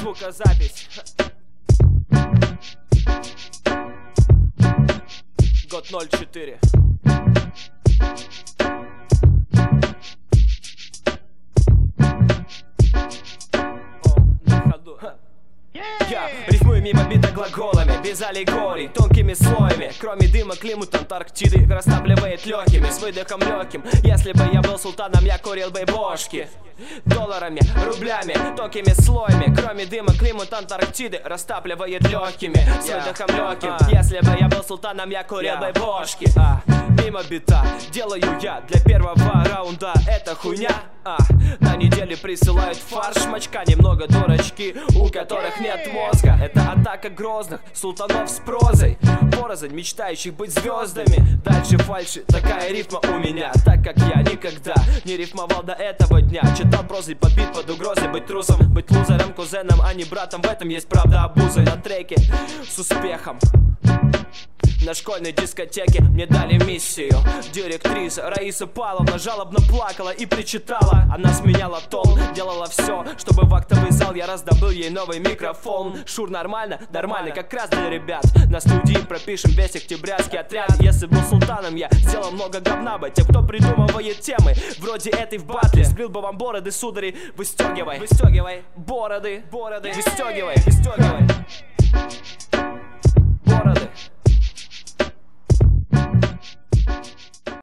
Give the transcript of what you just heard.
Звукозапись. Год 04. Я рифмую мимо бита глаголами, без аллегорий, тонкими слоями. Кроме дыма, климат Антарктиды растапливает легкими, с выдохом легким. Если бы я был султаном, я курил бы бошки долларами, рублями, тонкими слоями. Кроме дыма, климат Антарктиды растапливает легкими, с выдохом легким. Если бы я был султаном, я курил бы бошки. Мимо бита делаю я для первого раунда. Это хуйня. На неделе присылают фарш, мочка, немного дурачки, у которых нет мозга. Это атака грозных султанов с прозой, порознь мечтающих быть звездами. Дальше фальши, такая рифма у меня, так как я никогда не рифмовал до этого дня. Читал прозы под бит, под угрозой быть трусом, быть лузером, кузеном, а не братом. В этом есть правда обуза. На треке с успехом на школьной дискотеке мне дали миссию. Директриса Раиса Павловна жалобно плакала и причитала. Она сменяла тон, делала все, чтобы в актовый зал я раздобыл ей новый микрофон. Шур, нормально? Нормально, как раз для ребят. На студии пропишем весь октябрьский отряд. Если был султаном, я сделал много говна бы. Те, кто придумывает темы вроде этой в батле, сбрил бы вам бороды, судари. Выстегивай, выстегивай бороды, выстегивай, выстегивай.